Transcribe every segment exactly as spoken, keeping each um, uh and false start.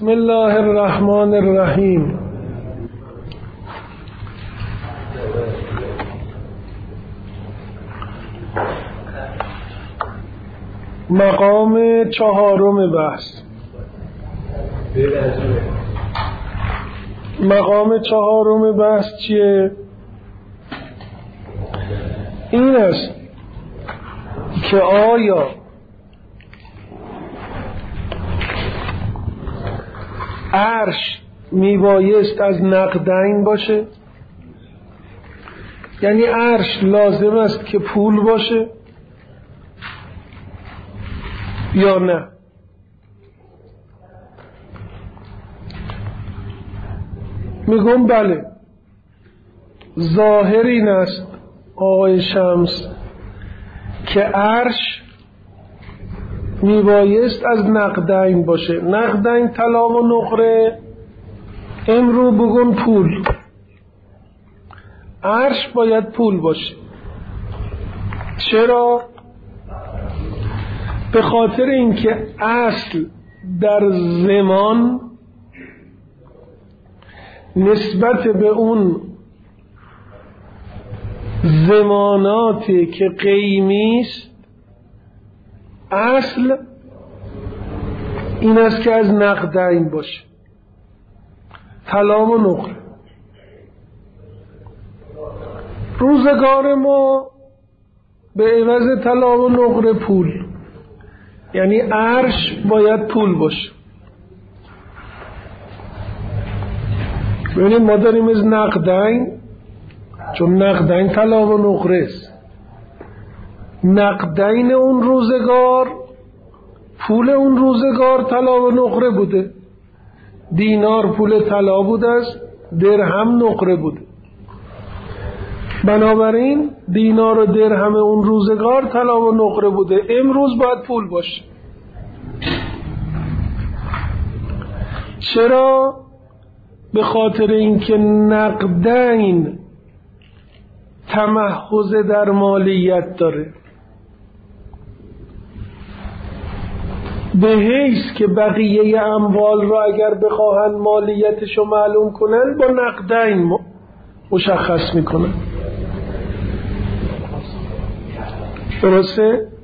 بسم الله الرحمن الرحیم. مقام چهارم بحث. مقام چهارم بحث چیه؟ این است که آیا عرش میبایست از نقدین باشه؟ یعنی عرش لازم است که پول باشه یا نه؟ میگم بله، ظاهر این است آقای شمس که عرش میبایست از نقدین باشه. نقدین طلا و نقره، امرو بگن پول. عرش باید پول باشه. چرا؟ به خاطر اینکه اصل در زمان نسبت به اون زماناتی که قیمی است، اصل این است که از نقدین باشه، طلا و نقره. روزگار ما به عوض طلا و نقره پول، یعنی عرش باید پول باشه. ببینید ما داریم از نقدین، چون نقدین طلا و نقره است. نقدین اون روزگار، پول اون روزگار طلا و نقره بوده. دینار پول طلا بوده است، درهم نقره بوده. بنابراین دینار و درهم اون روزگار طلا و نقره بوده. امروز باید پول باشه. چرا؟ به خاطر اینکه نقدین تمحض در مالیت داره، به حیث که بقیه اموال را اگر بخواهند مالیتشو معلوم کنن با نقدین مشخص میکنن. درسته؟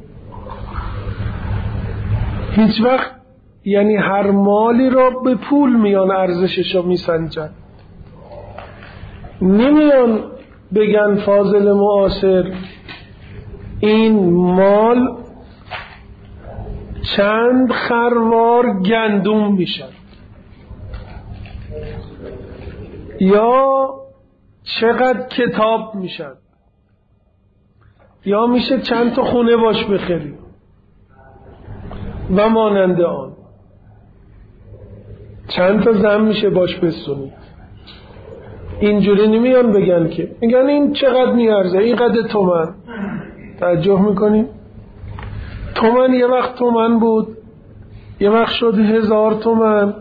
هیچ وقت یعنی هر مالی را به پول میان ارزشش را میسنجن، نمیان بگن فاضل معاصر این مال چند خروار گندم میشن یا چقدر کتاب میشن یا میشه چند تا خونه باش بخری و مانند آن، چند تا زن میشه باش بسونی. اینجوری نمیان بگن که، میگن این چقدر میارزه، این قدر تومن. توجه میکنیم؟ تومن یه وقت تومن بود، یه وقت شد هزار تومن.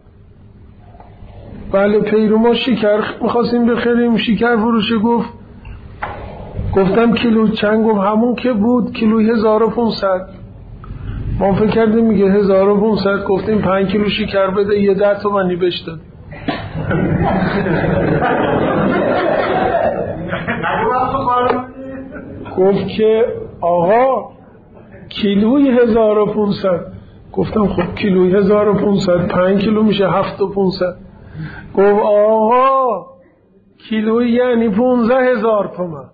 بله پیرو ما شکر میخواستیم بخریم، شکر فروشه گفت گفتم کیلو چند؟ گفت همون که بود کیلو هزار و پونصد. ما فکر کردیم میگه هزار و پونصد، گفتیم پنج کیلو شکر بده، یه ده تومنی بهش داد. گفت که آقا کیلوی هزار و پونصد. گفتم خب کیلوی هزار و پونصد پنج کیلو میشه هفت و پونصد. گفت آقا کیلوی یعنی پونزه هزار تومن.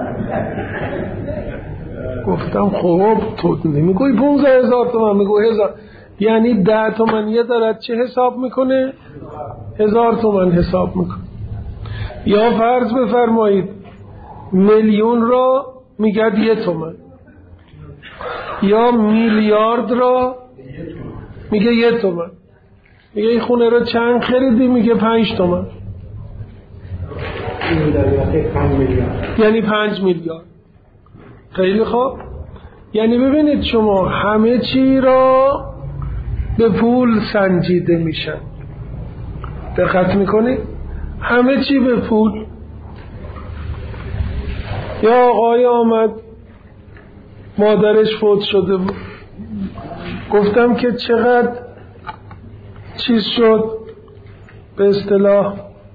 گفتم خب تو نمیگوی پونزه هزار تومن، میگو هزار، یعنی ده تومن یه دارد چه حساب میکنه؟ هزار تومن حساب میکنه. یا فرض بفرمایید میلیون را میگد یه تومن، یا میلیارد را میگه یه تومن. میگه این خونه را چند خریدی؟ میگه پنج تومن، یعنی پنج میلیارد. خیلی خوب، یعنی ببینید شما همه چی را به پول سنجیده میشن. دقت میکنید؟ همه چی به پول. یا آقای آمد مادرش فوت شده بود، گفتم که چقدر چیز شد، به اصطلاح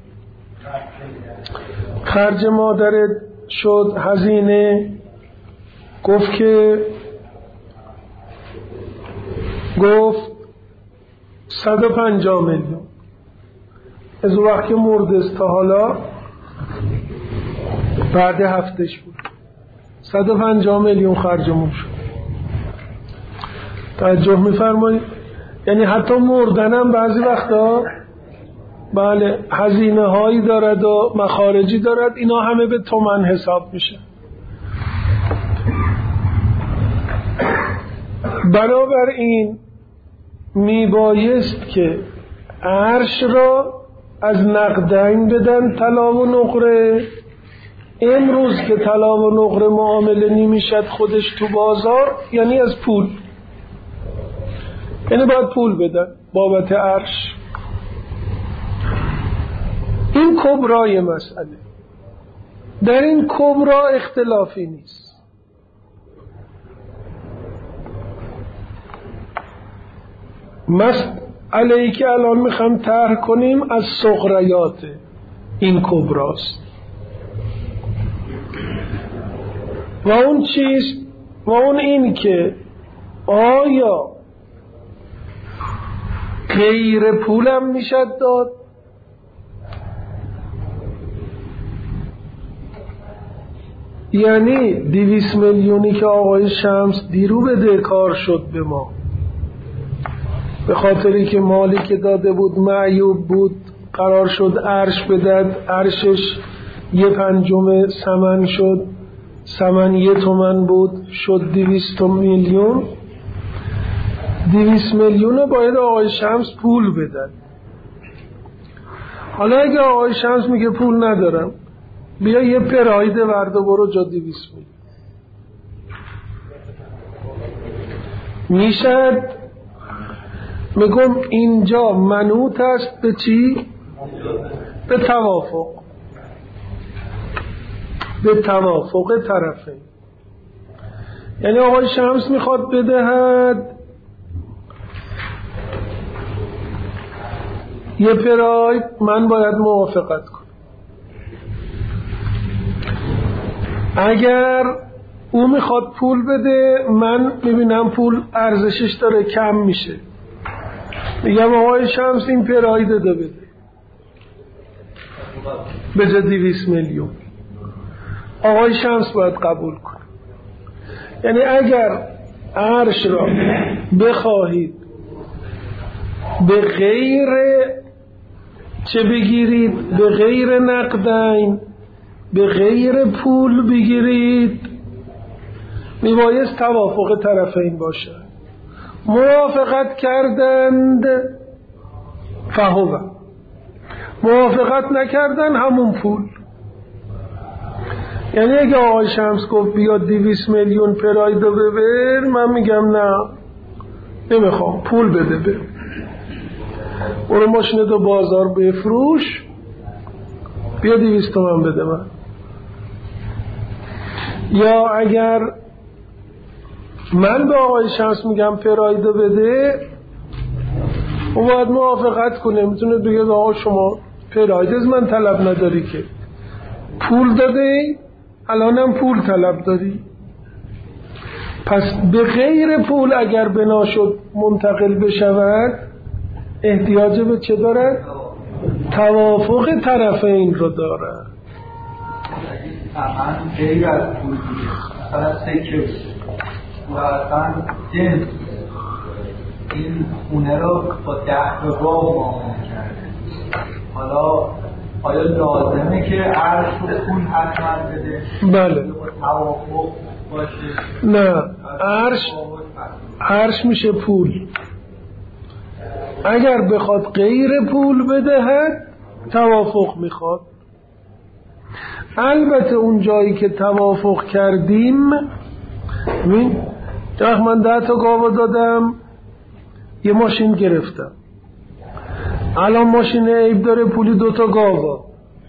خرج مادرت شد، هزینه، گفت که گفت صد و پنجاه میلیون. از اون وقت که مرد تا حالا بعد هفتش بود، صد و پنجاه میلیون خرجمون شد. توجه میفرمایید؟ یعنی حتی مردنم بعضی وقتا بله هزینه هایی دارد و مخارجی دارد، اینا همه به تومن حساب میشه. بنابراین میبایست که عرش را از نقدین بدن طلا و نقره. امروز که طلا و نقره معامله نمیشد خودش تو بازار، یعنی از پول، یعنی باید پول بدن بابت عرش. این کبرای مسئله، در این کبرا اختلافی نیست. مسئله‌ای که الان میخوام طرح کنیم از صغریات این کبراست. و اون چیز و اون این که آیا غیر پولم میشد داد؟ یعنی دویست میلیونی که آقای شمس دیرو بده کار شد به ما، به خاطری که مالی که داده بود معیوب بود، قرار شد عرش بدد، عرشش یه پنجم ثمن شد، ثمن یه تومن بود، شد دویست میلیون. دویست میلیون باید آقای شمس پول بدن. حالا اگه آقای شمس میگه پول ندارم، بیا یه پراید ورد و برو جا دویست میلیون، میشد. میگم اینجا منوط است به چی؟ به توافق، به توافق طرفین. یعنی آقای شمس میخواد بدهد یه پراید، من باید موافقت کنم. اگر او میخواد پول بده، من میبینم پول ارزشش داره کم میشه، میگم آقای شمس این پرایده ده بده به جا دویست میلیون. آقای شمس باید قبول کنه. یعنی اگر عرش را بخواهید به غیر چه بگیرید، به غیر نقدین، به غیر پول بگیرید، میبایست توافق طرفین باشه. موافقت کردند فهو، موافقت نکردن همون پول. یعنی اگه آقای شمس گفت بیا دویست میلیون پرایدو ببر، من میگم نه نمیخوام، پول بده بر، برو ماشین دو بازار بفروش، بیا دویست تومن بده من. یا اگر من به آقای شمس میگم پرایدو بده، او باید موافقت کنه، میتونه بگه آقا شما پراید از من طلب نداری که، پول داده الانم پول طلب داری. پس به غیر پول اگر بنا شد منتقل بشود، احتیاج به چه دارد؟ توافق طرفین رو دارد. من غیر از پول دیگه، مثلا سکه و اصلا جنس این خونه رو با ده تا گاه معامله کرده، حالا آیا لازمه که عرش رو پول حتما بده؟ بله. با توافق باشه؟ نه، عرش عرش میشه پول. اگر بخواد غیر پول بدهد توافق میخواد. البته اون جایی که توافق کردیم، ببین من ده تا گاوا دادم، یه ماشین گرفتم، الان ماشین عیب داره، پولی دو تا گاوا،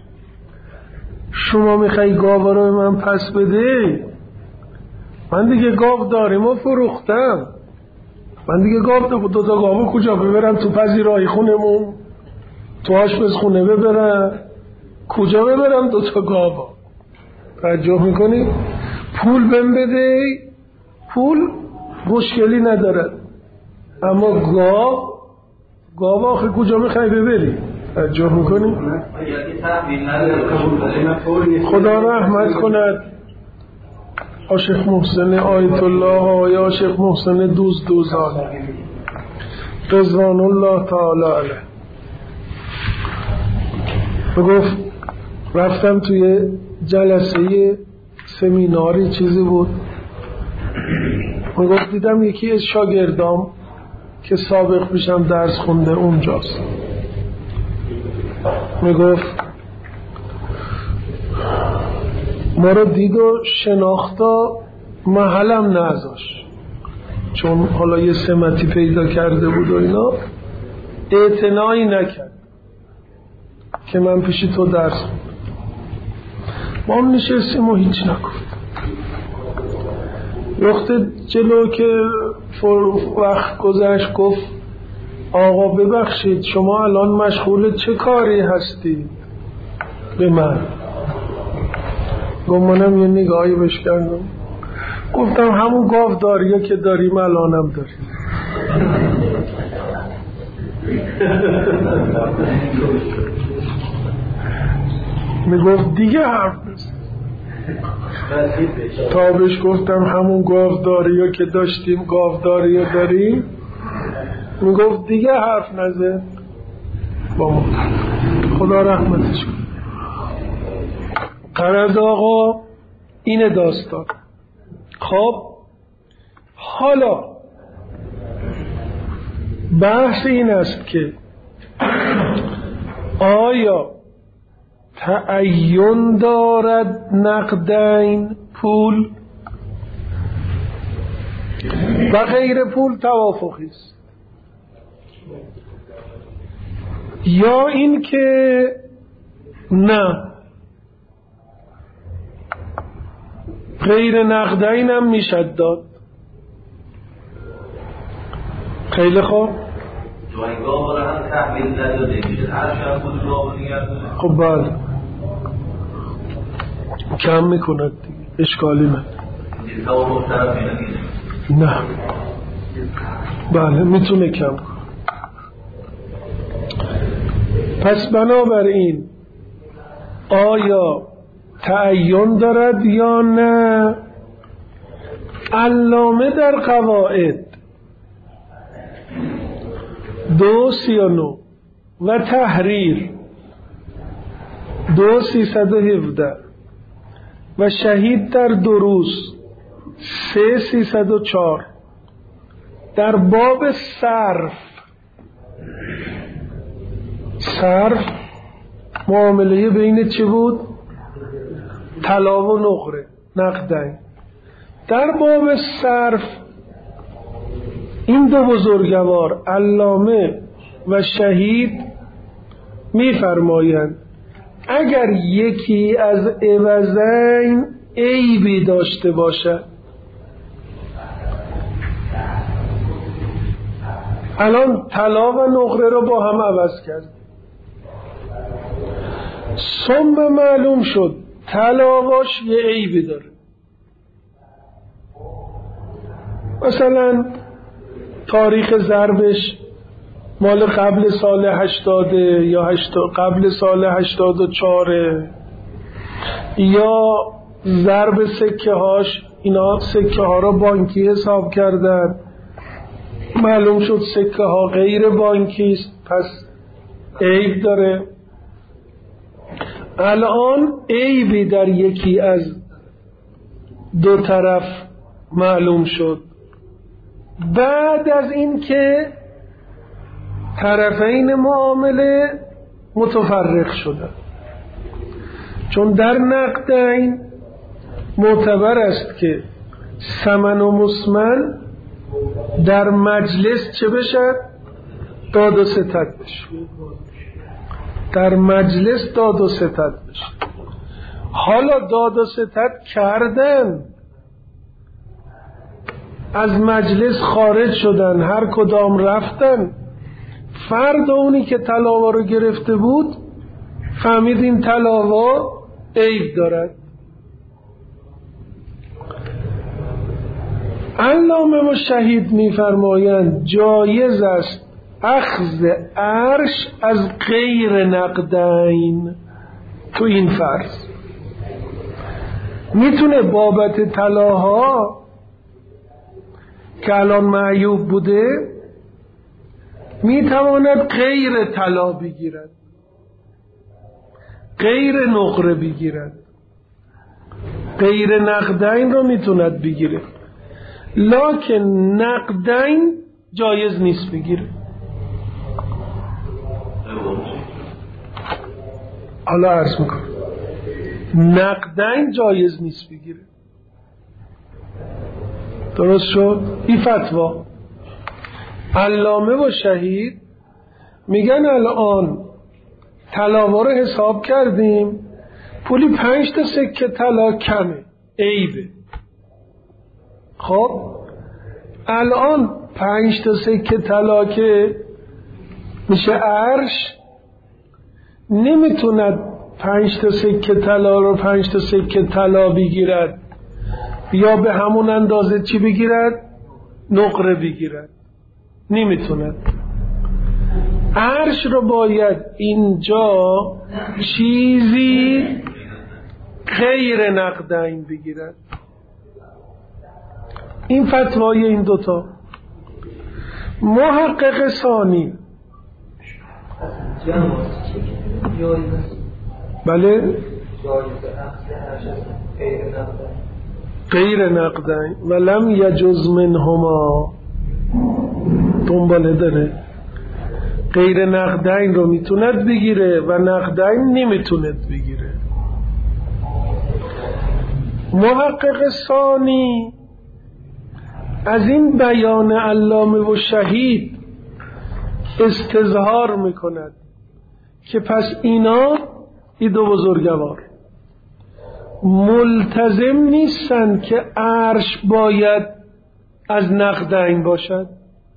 شما میخوای گاوا رو من پس بده؟ من دیگه گاو داریم و فروختم، من دیگه گاو دو تا گاو کجا ببرم؟ تو پذیرایی خونمون، تو آشپز خونه ببرم، کجا ببرم دو تا گاو؟ توجه میکنی؟ پول بهم بده، پول مشکلی ندارد، اما گاو گاو آخه کجا میخوای ببری؟ توجه میکنی؟ خدا رحمت کند شیخ محسن آیت الله یا شیخ محسن دوز دوزان رضوان الله تعالی علیه بگفت رفتم توی جلسه سمیناری چیزی بود، میگفت دیدم یکی از شاگردام که سابق پیشم درس خونده اونجاست، میگفت ما رو دید و شناختا محلم نذاش، چون حالا یه سمتی پیدا کرده بود و اینا، اعتنایی نکرد که من پیشی تو درس خوندم. ما هم نشستیم و هیچ نگفت. وقت جلو که وقت گذشت گفت آقا ببخشید شما الان مشغول چه کاری هستی؟ به من گفت منم یه نگاهی بهش کردم، گفتم همون گاوداریه که داریم الانم داریم. میگفت دیگه حرف بزن. تا بهش گفتم همون گاوداریه که داشتیم گاوداریه داریم، میگفت دیگه حرف نزن. با ما خدا رحمتش کن. قرد آقا اینه داستان. خب حالا بحث این است که آیا تعین دارد نقدین پول و غیر پول توافقی است، یا این که نه غیر نقدین هم میشد داد؟ خیلی خوب. خب بله کم میکند دیگه، اشکالی نه. نه بله میتونه کم کن. پس بنابراین آیا تعین دارد یا نه؟ علامه در قواعد دو سی و نو و تحریر دو سیصد و هفده و شهید در دروس سه سیصد و چار در باب صرف صرف معامله بین چه بود؟ طلا و نقره نقدین. در باب صرف این دو بزرگوار علامه و شهید می‌فرمایند اگر یکی از عوضین عیبی داشته باشد، الان طلا و نقره رو با هم عوض کرد، ثم معلوم شد طلاواش یه عیبی داره، مثلا تاریخ ضربش مال قبل سال هشتاده یا هشتاد قبل سال هشتاد و چاره، یا ضرب سکه هاش، اینا سکه ها را بانکی حساب کردن، معلوم شد سکه ها غیر بانکی است، پس عیب داره. الان عیبی در یکی از دو طرف معلوم شد، بعد از این که طرفین معامله متفرق شدن، چون در نقدین معتبر است که ثمن و مسمن در مجلس چه بشد؟ داد و ستد بشد، در مجلس داد و ستد بشد. حالا داد و ستد کردن، از مجلس خارج شدن، هر کدام رفتن. فرد اونی که طلاوا رو گرفته بود فهمید این طلاوا عیب دارد. علامه و شهید میفرمایند جایز است اخذ عرش از غیر نقدین. تو این فرض میتونه بابت طلاها که الان معیوب بوده میتواند غیر طلا بگیرد، غیر نقره بگیرد، غیر نقدین رو میتوند بگیره، لکن نقدین جایز نیست بگیره. حالا عرض میکنم نقدین جایز نیست بگیره. درست شد؟ این فتوا علامه و شهید میگن الان طلاوا رو حساب کردیم، پولی پنج تا سکه طلا کمه، عیبه. خب الان پنج تا سکه طلا که میشه عرش، نمیتوند پنج تا سکه طلا رو پنج تا سکه طلا بگیرد یا به همون اندازه چی بگیرد؟ نقره بگیرد. نمیتوند. عرش رو باید اینجا چیزی غیر نقدین بگیرد. این فتوای این دوتا. محقق ثانی بله غیر نقدین ولم یجز منهما، دنباله داره. غیر نقدین رو میتوند بگیره و نقدین نمیتوند بگیره. محقق ثانی از این بیان علامه و شهید استظهار میکند که پس اینا این دو بزرگوار ملتزم نیستند که عرش باید از نقدین باشد.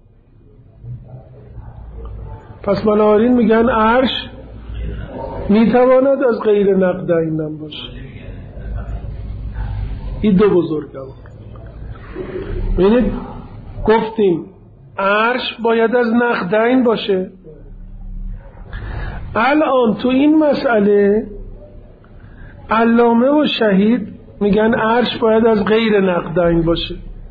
پس بنابراین میگن عرش میتواند از غیر نقدین هم باشه. این دو بزرگوار. ببینید گفتیم عرش باید از نقدین باشه. الان تو این مسئله علامه و شهید میگن عرش باید از غیر نقدین باشه.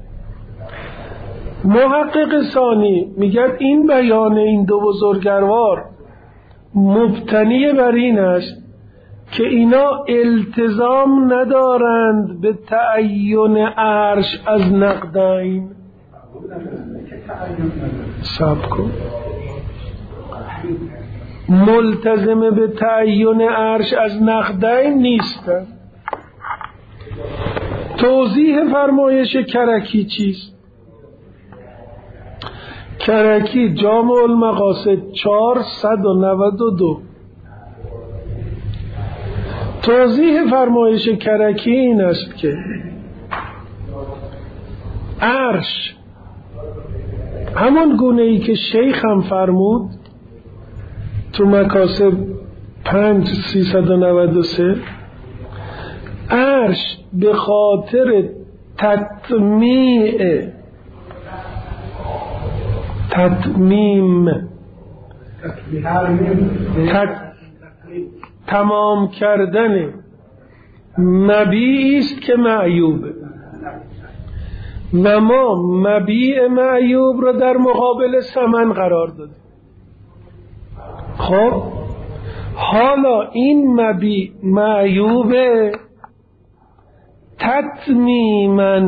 محقق ثانی میگن این بیان این دو بزرگوار مبتنی بر این است که اینا التزام ندارند به تعیین عرش از نقدین. صبر کن. ملتزم به تعیین عرش از نقدین نیستند. توضیح فرمایش کرکی چیست؟ کرکی جامع المقاصد چهارصد و نود و دو. توضیح فرمایش کرکی این است که عرش همون گونه ای که شیخ هم فرمود تو مکاسب پنج سیصد و نود و سه، عرش به خاطر تطمیع تطمیم تط تمام کردن مبیعی است که معیوبه و ما مبیع معیوب رو در مقابل ثمن قرار دادیم. خب حالا این مبیع معیوبه تطمیما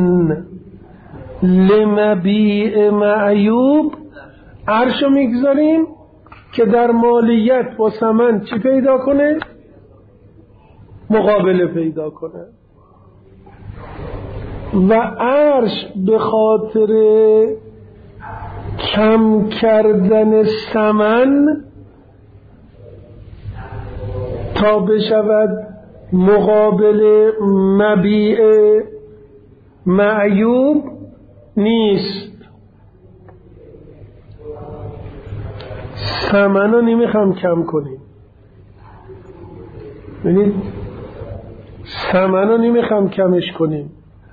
لمبیع معیوب عرشو میگذاریم که در مالیت با ثمن چی پیدا کنه؟ مقابله پیدا کنه. و عرش به خاطر کم کردن ثمن تا بشود مقابل مبیع معیوب نیست. ثمن رو نمیخوام کم کنیم، ببینید ثمن رو نمیخوام کمش کنیم،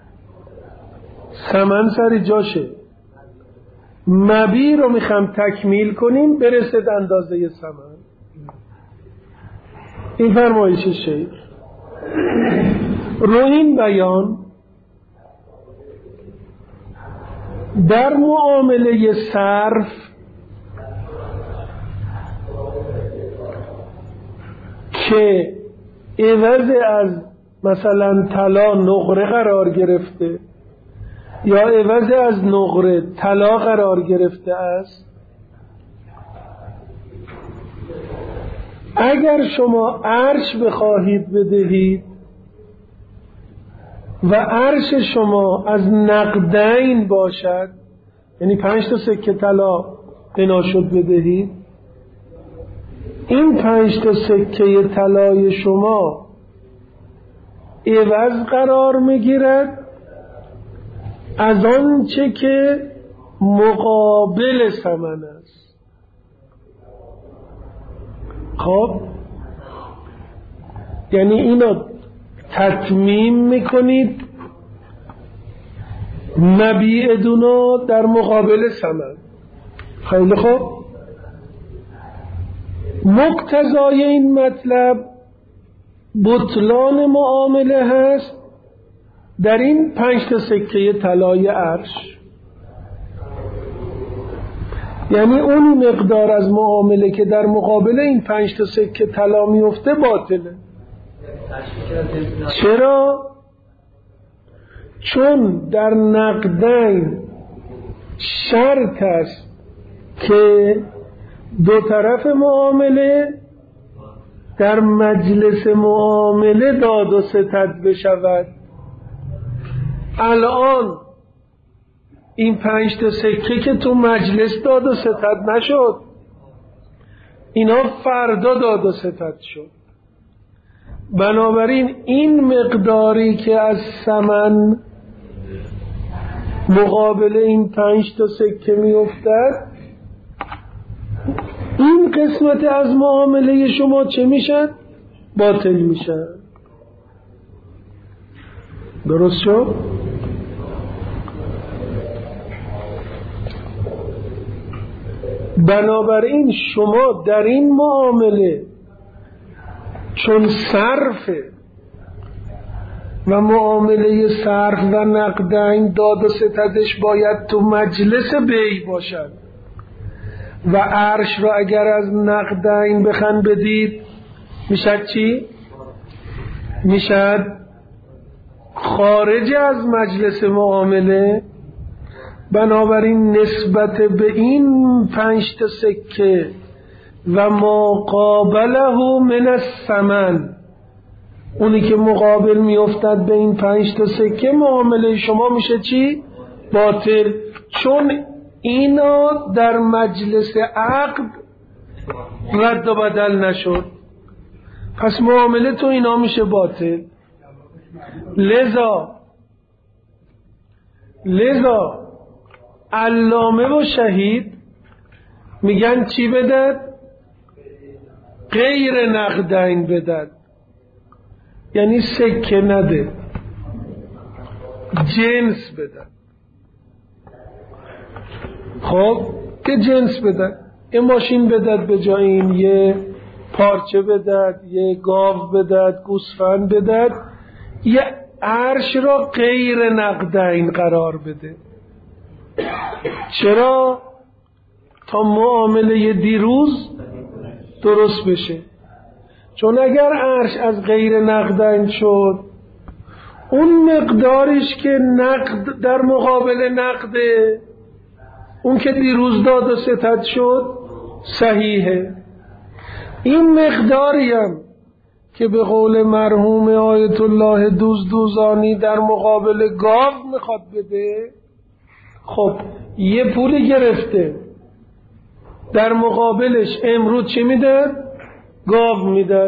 ثمن سر جاشه. مبیع رو میخوام تکمیل کنیم برسه به اندازه ثمن. این فرمایش شیخ. رو این بیان در معامله صرف که عوض از مثلا طلا نقره قرار گرفته یا عوض از نقره طلا قرار گرفته است، اگر شما عرش بخواهید بدهید و عرش شما از نقدین باشد، یعنی پنج تا سکه طلا بنا شد بدهید، این پنج تا سکه طلای شما عوض قرار میگیرد از آنچه که مقابل ثمن است. خب یعنی اینو تتمیم میکنید، مبیع دونو در مقابل ثمن. خیلی خوب، مقتضای این مطلب بطلان معامله هست در این پنج تا سکه طلای عرش. یعنی اون مقدار از معامله که در مقابل این پنج تا سکه طلا میفته باطله. چرا؟ چون در نقدین شرط است که دو طرف معامله در مجلس معامله داد و ستد بشود. الان این پنج تا سکه که تو مجلس داد و ستد نشد، اینا فردا داد و ستد شد. بنابراین این مقداری که از ثمن مقابل این پنج تا سکه می افتد، این قسمت از معامله شما چه میشن؟ باطل میشن. درست شد؟ بنابراین شما در این معامله چون صرفه و معامله صرف و نقدین داد و ستدش باید تو مجلس بیع باشد و عرش را اگر از نقدین بخن بدید میشد چی؟ میشد خارج از مجلس معامله. بنابراین نسبت به این پنج تا سکه و ما قابله من الثمن، اونی که مقابل میافتد به این پنج تا سکه، معامله شما میشه چی؟ باطل، چون اینا در مجلس عقد رد و بدل نشد، پس معامله تو اینا میشه باطل. لذا لذا علامه و شهید میگن چی بدد؟ غیر نقدین بدد، یعنی سکه نده، جنس بدد. خب که جنس بدد، یه ماشین بدد به جای این، یه پارچه بدد، یه گاو بدد، گوسفند بدد، یه عرش را غیر نقدین قرار بده. چرا؟ تا معامله دیروز درست بشه. چون اگر عرش از غیر نقدین شد، اون مقدارش که نقد در مقابل نقده، اون که دیروز داد و ستد شد، صحیحه. این مقداری هم که به قول مرحوم آیت الله دوز دوزانی در مقابل گاو میخواد بده، خب یه پولی گرفته، در مقابلش امروز چی میداد؟ گاو میداد.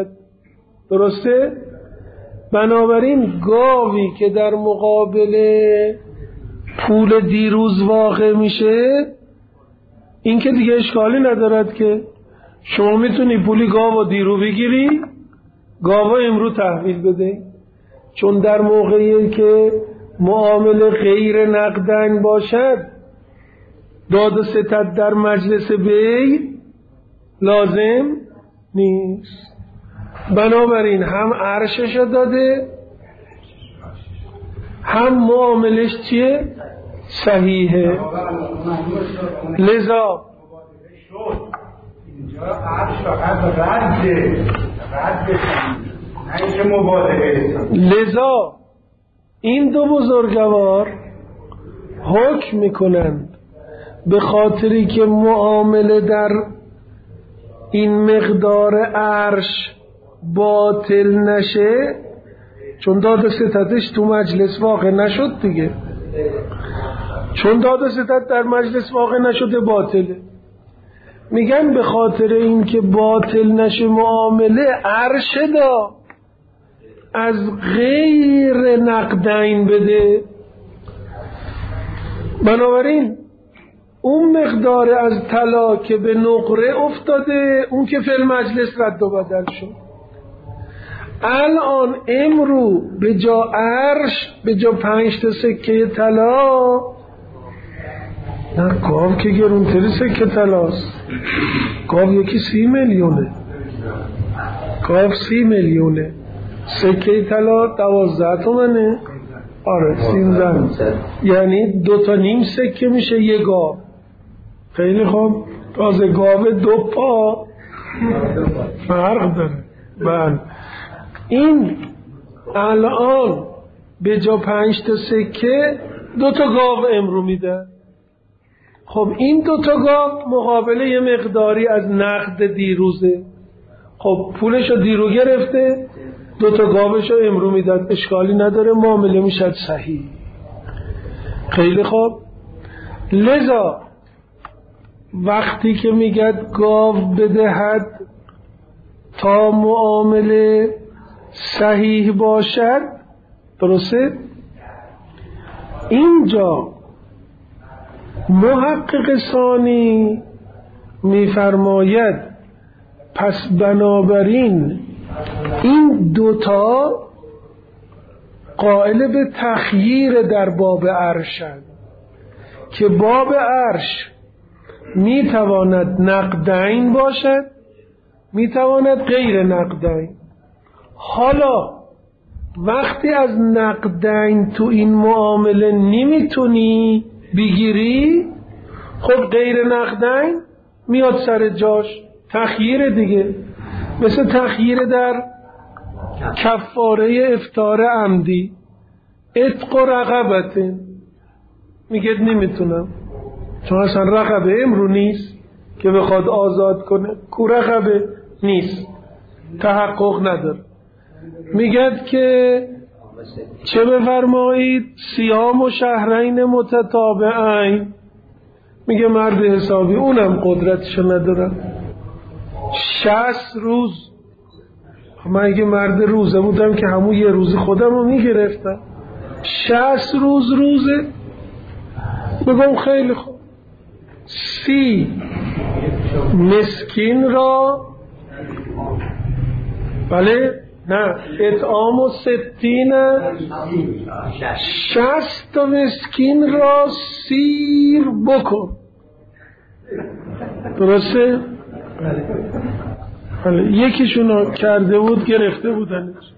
درسته؟ بنابراین گاوی که در مقابل پول دیروز واقع میشه، این که دیگه اشکالی ندارد که شما میتونی پولی گاو و دیرو بگیری، گاو امرو تحویل بده، چون در موقعی که معامله غیر نقدین باشد داد و ستد در مجلس بی لازم نیست. بنابراین هم عرشش داده هم معاملش چیه؟ صحیحه. لذا اینجا عرش فقط رده رده نه که مبادله. لذا این دو بزرگوار حکم میکنند به خاطری که معامله در این مقدار عرش باطل نشه، چون داد ستدش تو مجلس واقع نشد دیگه، چون داد ستد در مجلس واقع نشده باطله. میگن به خاطر این که باطل نشه معامله، عرش دا از غیر نقدین بده. بنابراین اون مقدار از طلا که به نقره افتاده، اون که فی المجلس رد و بدل شد، الان امرو به جا عرش به جا پنج تا سکه طلا، نه گاو که گرونتری سکه طلاست، گاو یکی سی میلیونه، گاو سی میلیونه، سکه طلا دوازده تومنه، آره سیزده، یعنی دو تا نیم سکه میشه یه گاو. خیلی خوب، تازه گاو دو پا فرق داره. بله این الان به جا پنج تا سکه دو تا گاو امرو میده. خب این دو تا گاو مقابل یه مقداری از نقد دیروزه، خب پولشو دیرو گرفته، دو تا گاوشو امرو میداد، اشکالی نداره، معامله میشد صحیح. خیلی خوب. لذا وقتی که میگد گاو بدهد تا معامله صحیح باشد، درسته؟ اینجا محقق ثانی میفرماید پس بنابراین این دوتا قائل به تخییر در باب عرشند که باب عرش میتواند نقدین باشد، میتواند غیر نقدین. حالا وقتی از نقدین تو این معامله نمیتونی بگیری، خب غیر نقدین میاد سر جاش، تخییر دیگه، مثل تخییر در کفاره افطار عمدی، عتق و رقبته، میگه نمیتونم چون اصلا رقبه امرو نیست که بخواد آزاد کنه، کو رقبه نیست، تحقق نداره. میگد که چه بفرمایید صیام و شهرین متتابعین، میگه مرد حسابی اونم قدرتشو ندارم، شصت روز. من اگه مرد روزه بودم که همون یه روز خودم رو میگرفتم، شصت روز روزه. بگم خیلی خوب، سی مسکین را، بله نه اطعام و ستین، شصت تا مسکین را سیر بکن، درسته؟ بله یکیشون کرده بود گرفته بودنش،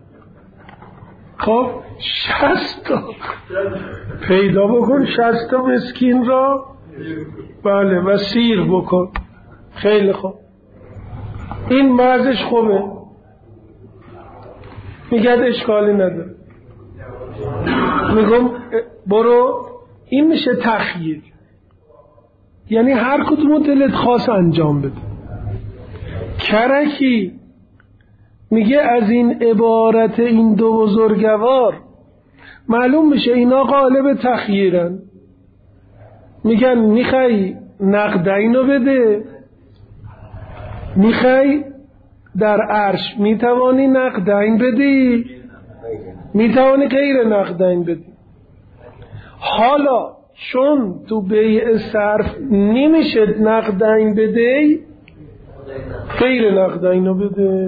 خب شصت تا پیدا بکن، شصت تا مسکین را بله و سیر بکن. خیلی خوب، این مرزش خوبه، میگه اشکالی نداره. میگم برو، این میشه تخییر، یعنی هر کدوم دلت خاص انجام بده. کرکی میگه از این عبارت این دو بزرگوار معلوم میشه اینا قالب تخییرن، میگن میخوای نقدینو بده، میخوای در عرش میتوانی نقدین بدی، میتوانی غیر نقدین بدی. حالا چون تو بیع صرف نمیشه نقدین بده، غیر نقدین رو بده.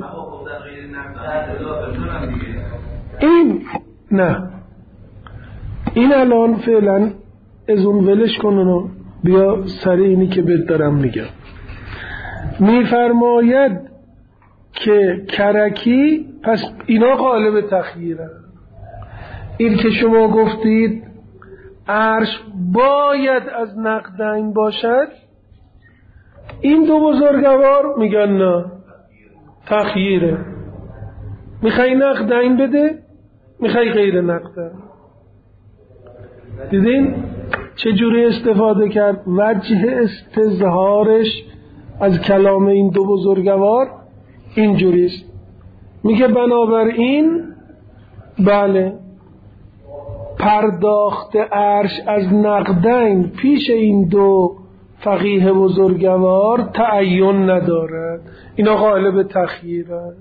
این نه، این الان فعلا از اون ولش کنن، بیا سر اینی که بهت دارم میگم. میفرماید که کرکی، پس اینا قالب تخییره. این که شما گفتید عرش باید از نقدین باشد، این دو بزرگوار میگن نه، تخییره. میخوای نقدین بده، میخوای غیر نقدین. دیدین چجوری استفاده کرد؟ وجه استظهارش از کلام این دو بزرگوار اینجوریست. میگه بنابراین بله، پرداخت عرش از نقدین پیش این دو فقیه بزرگوار تعین ندارد، اینا غالب تخییرند.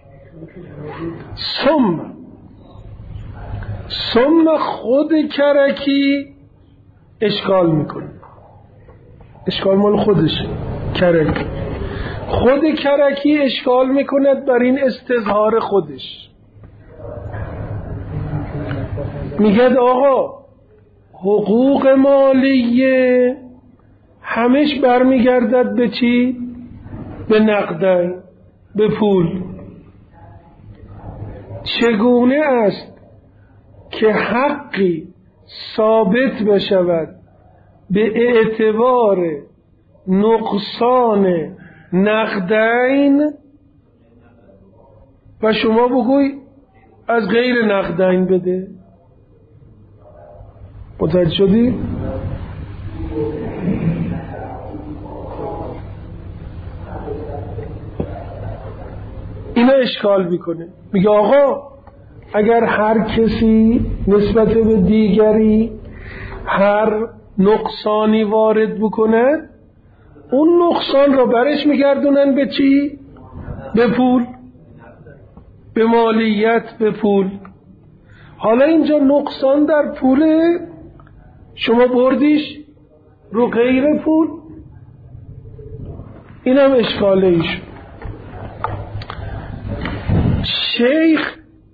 ثم ثم خود کرکی اشکال میکنه، اشکال مال خودش. کرکی خود کرکی اشکال میکند بر این استظهار خودش. میگه آقا حقوق مالیه همش برمیگردد به چی؟ به نقدین، به پول. چگونه است که حقی ثابت بشود به اعتبار نقصان نقدین و شما بگوی از غیر نقدین بده؟ متوجه شدی؟ اینا اشکال میکنه. میگه آقا اگر هر کسی نسبت به دیگری هر نقصانی وارد بکنه، اون نقصان را برش میگردونن به چی؟ به پول، به مالیت، به پول. حالا اینجا نقصان در پوله، شما بردیش رو غیر پول، اینم اشکاله ایش. شیخ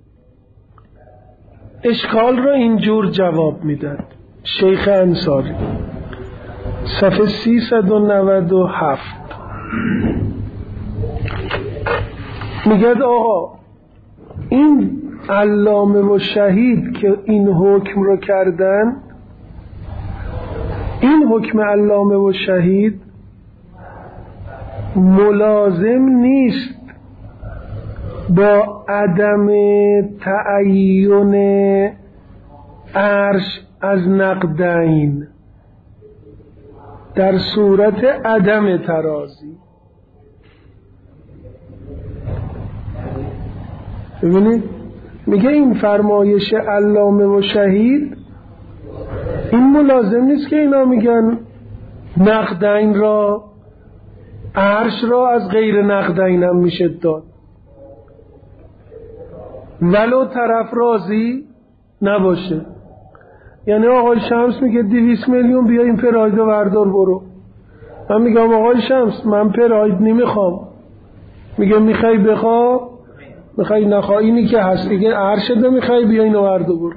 اشکال را اینجور جواب میداد. شیخ انصاری صفحه سیصد و نود و هفت میگه آقا این علامه و شهید که این حکم رو کردن، این حکم علامه و شهید ملازم نیست با عدم تعیین عرش از نقدین در صورت عدم ترازی. ببینید میگه این فرمایش علامه و شهید این ملازم نیست که اینا میگن نقدین را، عرش را از غیر نقدین هم میشه داد ولو طرف راضی نباشه. یعنی آقای شمس میگه دویست میلیون بیا این پراید رو بردار برو، من میگم آقای شمس من پراید نمیخوام، میگه میخوای بخوا، میخوای نخوا، اینی که هست دیگه عرشت نمیخوای بیا اینو بردار برو.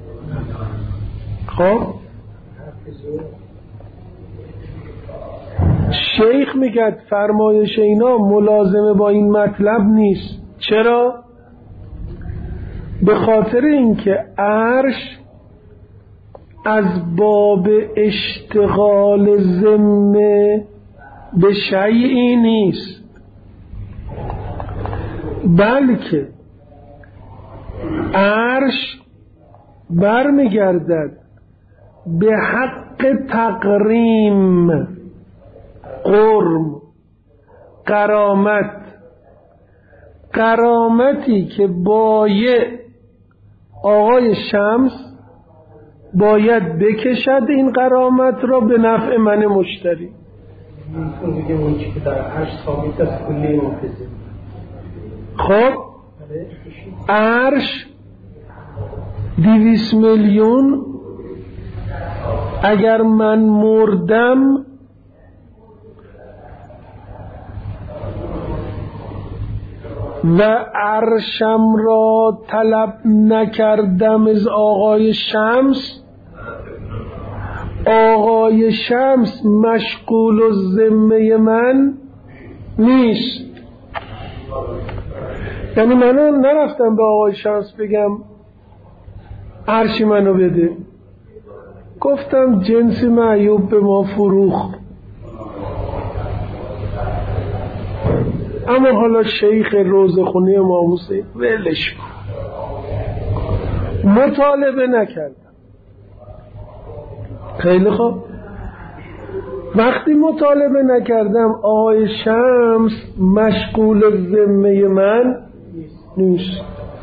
خب شیخ میگه فرمایش اینا ملازمه با این مطلب نیست. چرا؟ به خاطر اینکه عرش از باب اشتغال ذمه به شیئی نیست، بلکه عرش برمیگردد به حق تقریم، قرم، غرامت، غرامتی که بایع آقای شمس باید بکشد این غرامت را به نفع من مشتری. خب عرش دویست میلیون اگر من مردم و عرشم را طلب نکردم از آقای شمس، آقای شمس مشغول الذمه من نیست. یعنی من نرفتم به آقای شمس بگم عرشی منو بده، گفتم جنس معیوب به ما فروخت، اما حالا شیخ روزخونه امام حسین ولش مطالبه نکردم. خیلی خوب، وقتی مطالبه نکردم آقای شمس مشغول ذمه من نیست.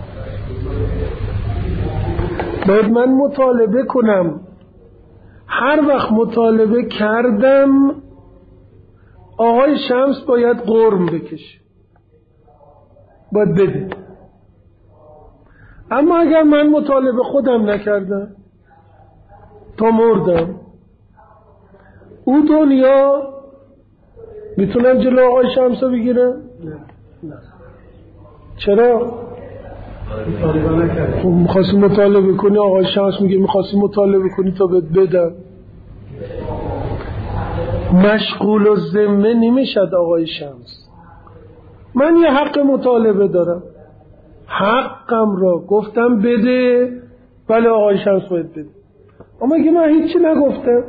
باید من مطالبه کنم. هر وقت مطالبه کردم آقای شمس باید قرم بکشه، باید بده. اما اگر من مطالبه خودم نکردم تا مردم، او دنیا میتونم جلو آقای شمس رو بگیرم؟ نه. چرا؟ خب میخواستی مطالبه کنی، آقای شمس میگه میخواستی مطالبه کنی تا بهت بدم. مشغول الذمه نمیشد آقای شمس. من یه حق مطالبه دارم، حقم را گفتم بده، بله آقای شمس باید بده. اما اگه من هیچی نگفتم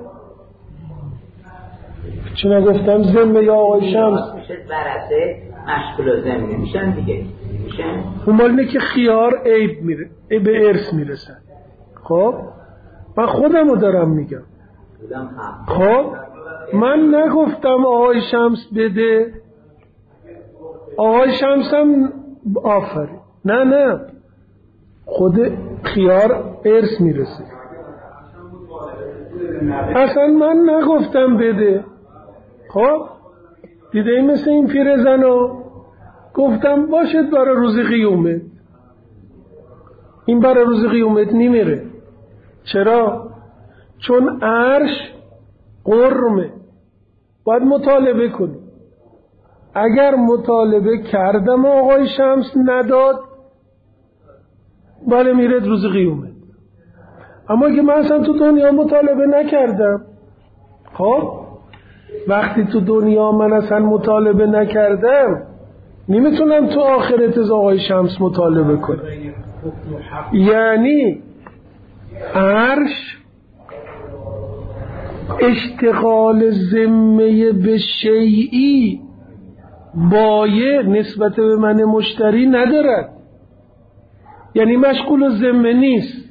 چی نگفتم ذمه یا آقای شمس میشه برسه مشغول ذمه میشن دیگه، میشن همالینه که خیار عیب میره عیب به ارث میرسن. خب من خودم رو دارم میگم. خب من نگفتم آقای شمس بده، آقای شمس هم آفرین، نه نه خود خیار ارث میرسه. اصلا من نگفتم بده. خب دیده این مثل این پیرزنو گفتم باشد برای روز قیامت، این برای روز قیامت نمیره. چرا؟ چون عرش قرمه، باید مطالبه کنی. اگر مطالبه کردم آقای شمس نداد، بله میرد روز قیامت. اما که من اصلا تو دنیا مطالبه نکردم، خب وقتی تو دنیا من اصلا مطالبه نکردم، نمیتونم تو آخرت از آقای شمس مطالبه کنم. یعنی عرش اشتغال ذمه به شیئی بایع نسبت به من مشتری ندارد، یعنی مشغول ذمه نیست.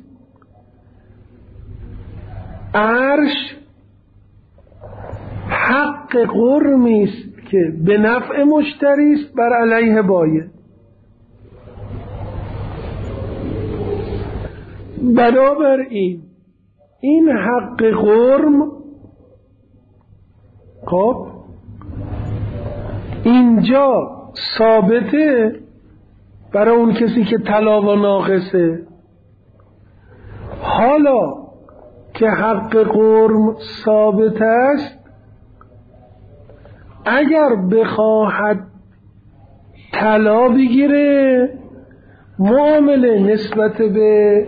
عرش حق قرمی است که به نفع مشتری است بر علیه بایع. بنابراین این حق قرم خب اینجا ثابته برای اون کسی که طلا و ناقصه. حالا که حق قرم ثابت است، اگر بخواهد طلا بگیره، معامله نسبت به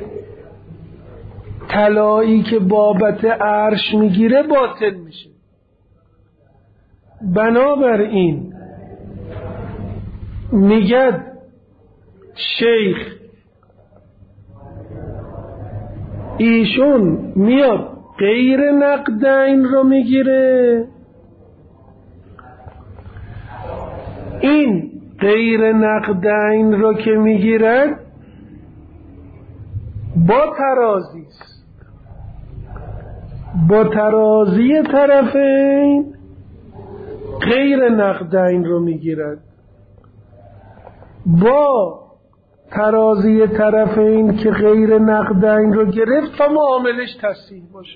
طلایی که بابت عرش میگیره باطل میشه. بنابراین میگد شیخ ایشون میاد غیر نقدین رو میگیره، این غیر نقدین رو که میگیرد با ترازی است، با ترازی طرفین غیر نقدین رو میگیرد. با ترازی طرفین که غیر نقدین رو گرفت تا معاملش تصحیح باشه.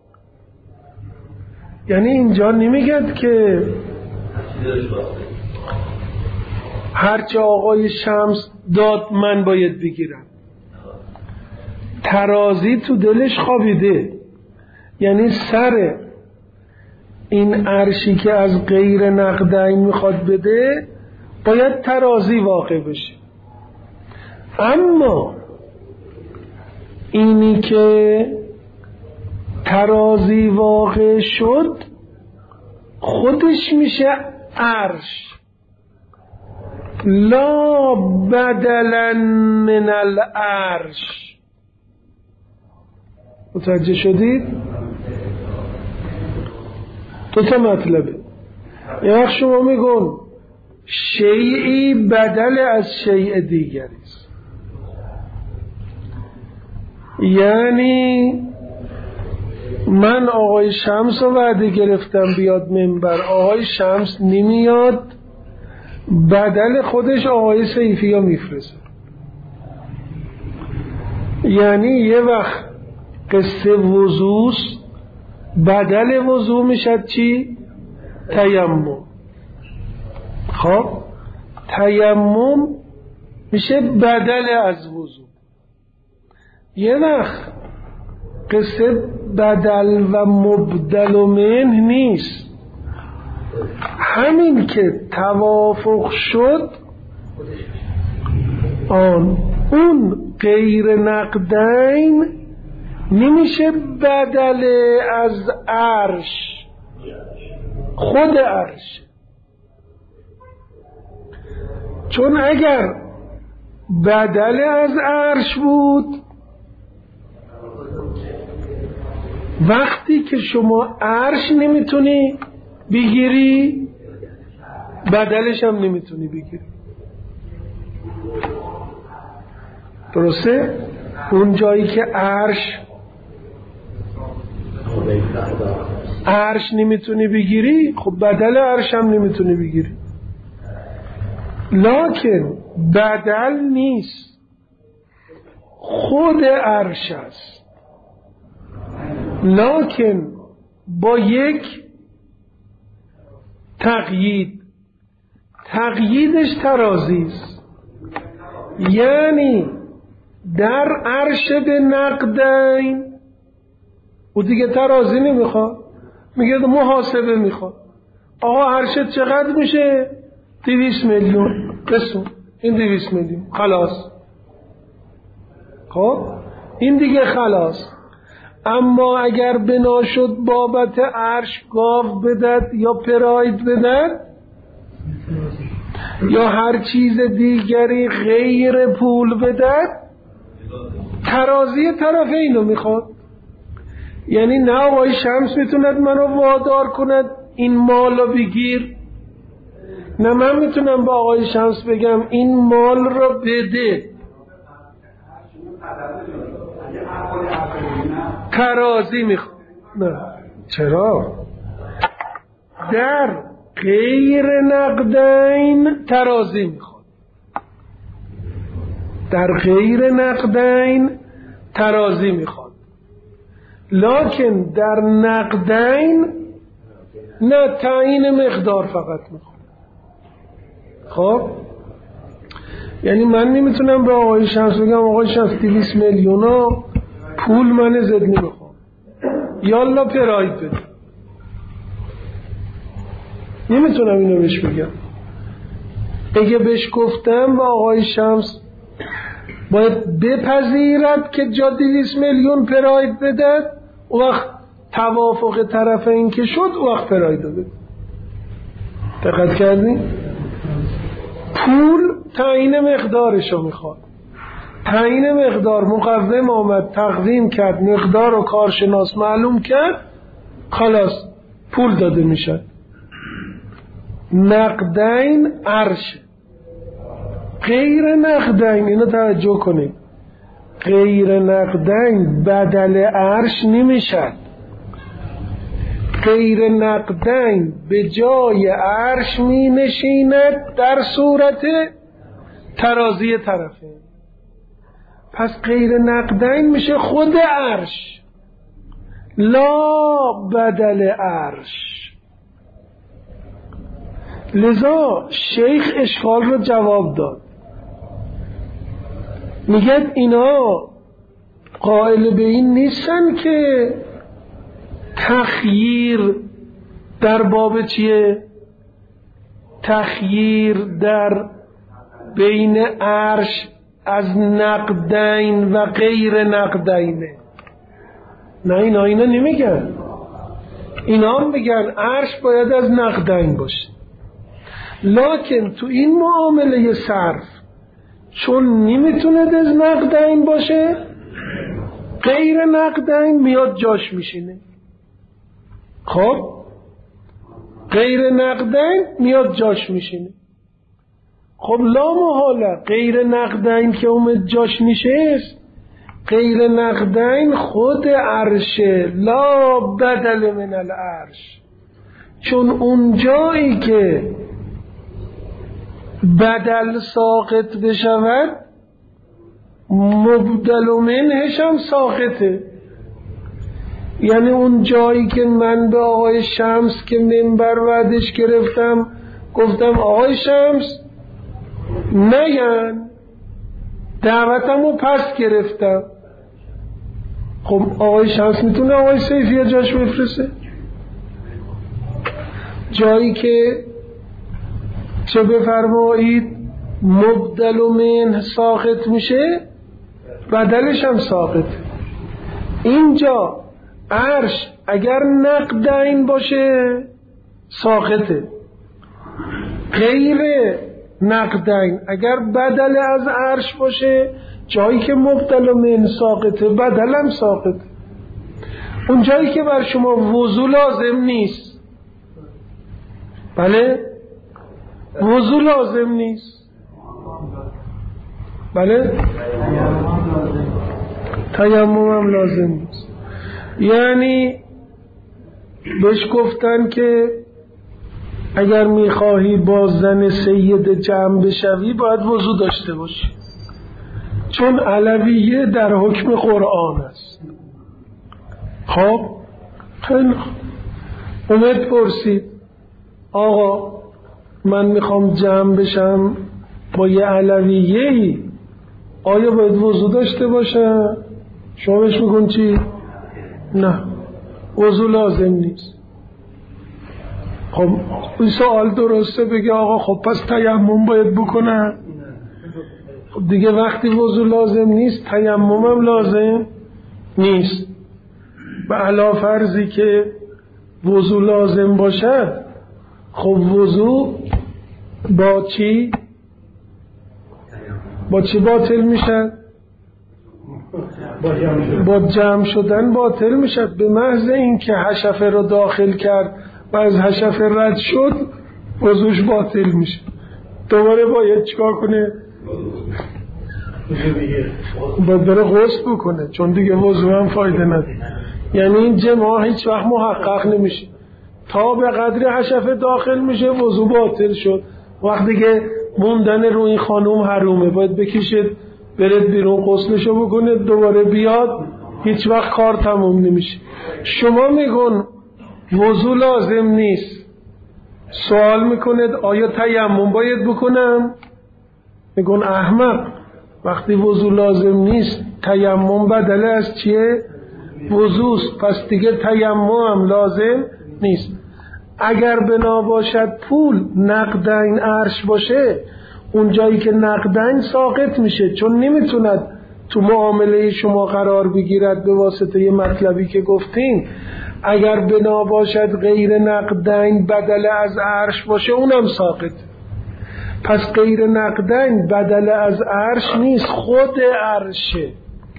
یعنی اینجا نمیگد که هرچه آقای شمس داد من باید بگیرم. ترازی تو دلش خوابیده، یعنی سر این عرشی که از غیر نقدین میخواد بده باید ترازی واقع بشه. اما اینی که ترازی واقع شد خودش میشه عرش، لا بدلا من العرش. متوجه شدید؟ دو تا مطلبه. یه وقت شما میگن شیعی بدل از شیء دیگری است، یعنی من آقای شمس رو وعده گرفتم بیاد منبر، آقای شمس نمیاد، بدل خودش آقای سیفی رو میفرسته. یعنی یه وقت قصه وضوع بدل وضوع میشد چی؟ تیمم. خب تیمم میشه بدل از وضوع. یه وقت قصه بدل و مبدل و منه نیست، همین که توافق شد آن اون غیر نقدین نمیشه بدل از عرش، خود عرش. چون اگر بدل از عرش بود وقتی که شما عرش نمیتونی بگیری بدلش هم نمیتونی بگیری. درسته؟ اون جایی که عرش عرش نمیتونی بگیری خب بدل عرش هم نمیتونی بگیری. لکن بدل نیست، خود عرش است، لکن با یک تقیید. تقییدش ترازی است، یعنی در عرش به نقدین او دیگه ترازی نمیخواد، میگه محاسبه میخواد. آقا عرشت چقدر میشه؟ دویست میلیون. قسم این دویست میلیون خلاص. خب این دیگه خلاص. اما اگر بنا شد بابت عرش گاو بدد یا پراید بدد یا هر چیز دیگری غیر پول بدد، ترازی طرف اینو میخواد. یعنی نه آقای شمس میتوند منو وادار کند این مالو بگیر، نه من میتونم با آقای شمس بگم این مال رو بده. ترازی میخواد. نه چرا؟ در غیر نقدین ترازی میخواد، در غیر نقدین ترازی میخواد، لکن در نقدین نه، تعیین مقدار فقط میخواد. خب یعنی من نمیتونم به آقای شمس بگم آقای شمس دویست میلیون پول من زد نمیخوام، یالا پراید بده. نمیتونم اینو بهش بگم. اگه بهش گفتم با آقای شمس باید بپذیرد که جا دویست میلیون پراید بده، او وقت توافق طرف این که شد او وقت پراید بده. دقت کردین؟ پول تعیین مقدارشو میخواد، تعیین مقدار مقوم آمد تقویم کرد، مقدار و کارشناس معلوم کرد، خلاص پول داده میشد. نقدین عرش، غیر نقدین، اینو توجه کنید، غیر نقدین بدل عرش نمیشد. غیر نقدین به جای عرش می نشیند در صورت ترازی طرفه. پس غیر نقدین میشه خود عرش، لا بدل عرش. لذا شیخ اشکال رو جواب داد، میگه اینا قائل به این نیستن که تخییر در باب چیه؟ تخییر در بین عرش از نقدین و غیر نقدینه. نه اینا اینا نمیگن، اینا هم میگن عرش باید از نقدین باشه، لکن تو این معامله صرف چون نمیتونه از نقدین باشه، غیر نقدین میاد جاش میشینه. خب غیر نقدین میاد جاش میشینه. خب لا محاله غیر نقدین که اومد جاش نشست، غیر نقدین خود عرشه، لا بدل من العرش، چون اون جایی که بدل ساقط بشود مبدل منهش هم ساقطه. یعنی اون جایی که من به آقای شمس که منبر وعدش گرفتم گفتم آقای شمس نیان، دعوتم رو پس گرفتم، خب آقای شمس میتونه آقای سیفی جاش بفرسته؟ جایی که چه بفرمایید مبدل من ساقط میشه بدلش هم ساقط. اینجا عرش اگر نقدین باشه ساقطه، غیر نقدین اگر بدل از عرش باشه، جایی که مبدل من ساقطه بدل هم ساقطه. اون جایی که بر شما وضو لازم نیست، بله وضو لازم نیست، بله تیمم هم لازم نیست. یعنی بهش گفتن که اگر میخواهی با زن سید جمع بشوی باید وضو داشته باشی، چون علویه در حکم قرآن است. خب خیلی اومد پرسید آقا من میخوام جمع بشم با یه علویه‌ای، آیا باید وضو داشته باشم؟ شما بهش میگن چی؟ نه وضو لازم نیست. خب این سوال درسته بگه آقا خب پس تیمم باید بکنم؟ خب دیگه وقتی وضو لازم نیست تیمم هم لازم نیست. به علاوه فرضی که وضو لازم باشد، خب وضو با چی؟ با چی باطل میشد؟ با جمع شدن باطل میشد. به محض اینکه حشفه رو داخل کرد و از حشفه رد شد وضوش باطل میشه. دوباره باید چیکار کنه؟ باید بره غسل بکنه، چون دیگه وضو هم فایده نداره. یعنی این جماع هیچ وقت محقق نمیشه تا به قدر حشفه داخل میشه وضو باطل شد. وقتی که موندن رو این خانوم حرومه، باید بکشید برید بیرون غسلشو بکنه دوباره بیاد، هیچ وقت کار تموم نمیشه. شما میگن وضو لازم نیست، سوال میکنید آیا تیمم باید بکنم؟ میگن احمق، وقتی وضو لازم نیست تیمم بدله از چیه؟ وضوست، پس دیگه تیمم هم لازم نیست. اگر بنا باشد پول نقدین عرش باشه، اون جایی که نقدین ساقط میشه، چون نمیتوند تو معامله شما قرار بگیرد به واسطه یه مطلبی که گفتین. اگر بنا باشد غیر نقدین بدل از عرش باشه اونم ساقط. پس غیر نقدین بدل از عرش نیست، خود عرشه،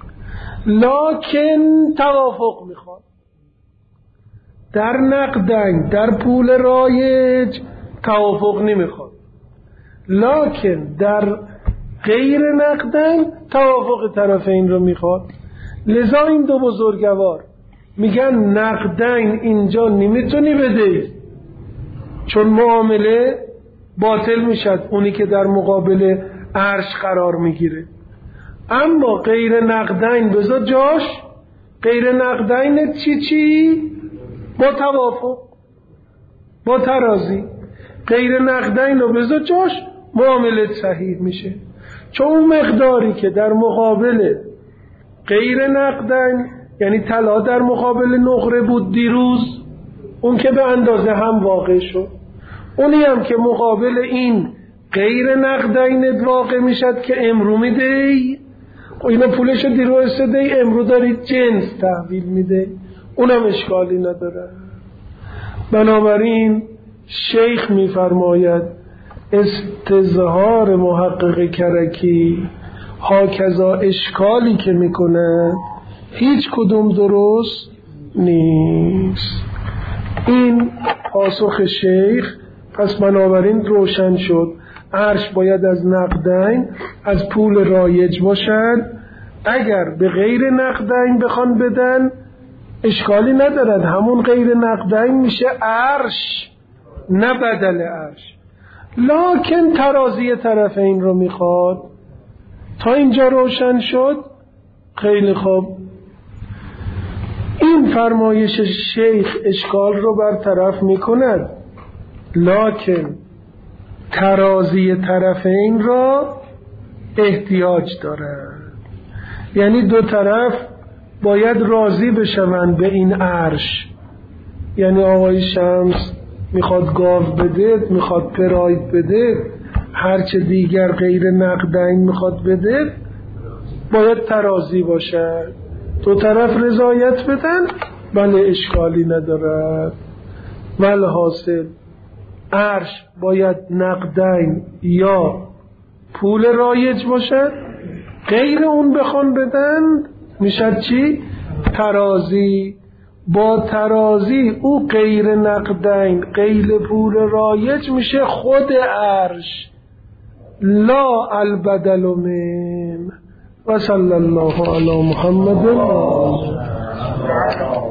لکن توافق میخواد. در نقدین در پول رایج توافق نمیخواد، لکن در غیر نقدین توافق طرفین رو میخواد. لذا این دو بزرگوار میگن نقدین اینجا نمیتونی بدهی، چون معامله باطل میشد اونی که در مقابل عرش قرار میگیره. اما غیر نقدین بذار جاش، غیر نقدین چی چی؟ با توافق، با ترازی. غیر نقدین رو بذار جاش، معاملت صحیح میشه. چون اون مقداری که در مقابل غیر نقدین یعنی طلا در مقابل نقره بود دیروز، اون که به اندازه هم واقع شد، اونی هم که مقابل این غیر نقدین واقع میشد که امرو میده، اینا پولشو دیرو استده، امرو دارید جنس تحویل میده، اونم اشکالی نداره. بنابراین شیخ میفرماید استظهار محقق کرکی هاکذا اشکالی که میکنه هیچ کدوم درست نیست. این پاسخ شیخ. پس بنابراین روشن شد عرش باید از نقدین، از پول رایج باشد. اگر به غیر نقدین بخوان بدن اشکالی ندارد، همون غیر نقدین میشه عرش نه بدل عرش. لکن ترازی طرفین رو میخواد. تا اینجا روشن شد؟ خیلی خوب. این فرمایش شیخ اشکال رو برطرف میکند، لکن ترازی طرفین را احتیاج دارد. یعنی دو طرف باید راضی بشوند به این عرش. یعنی آقای شمس میخواد گاو بده، میخواد پراید بده، هرچه دیگر غیر نقدین میخواد بده، باید ترازی باشد، دو طرف رضایت بدن، بله اشکالی ندارد. والحاصل عرش باید نقدین یا پول رایج باشد، غیر اون بخوان بدن میشد چی؟ ترازی. با ترازی او غیر نقدین غیر پول رایج میشه خود عرش، لا البدل من. و صلی الله علی محمد.